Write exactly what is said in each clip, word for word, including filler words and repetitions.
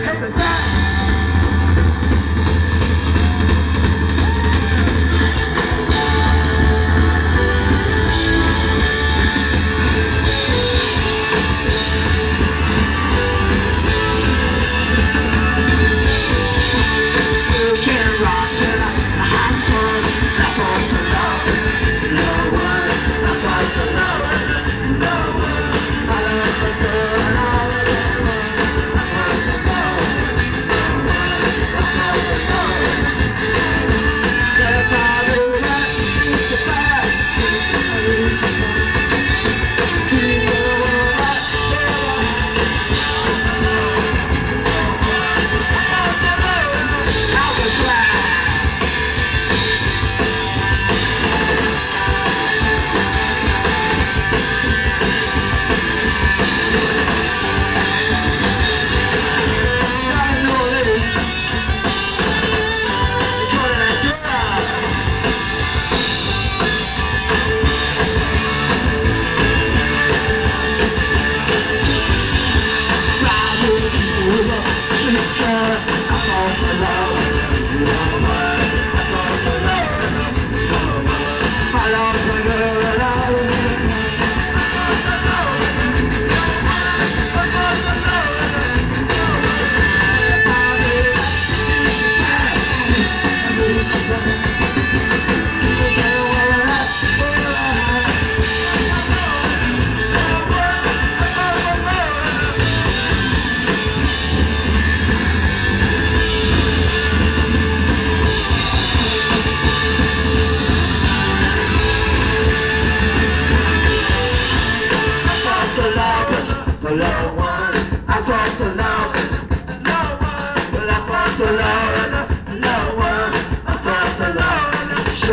the low one. I brought the low one. Low one. Well, I brought the low one. Low one. I brought the low one. Sure.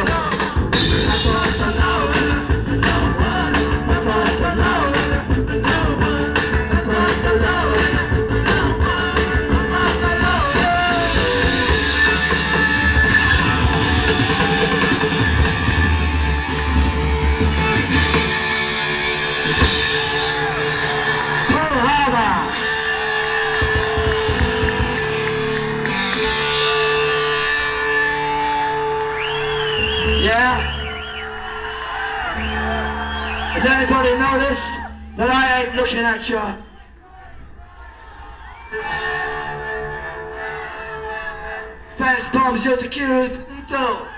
I brought the low one. Low one. I brought the low one. Low one. I brought the low one. Low one. I brought the low Yeah? Has anybody noticed that I ain't looking at you? Spanish bombs, you're the cure,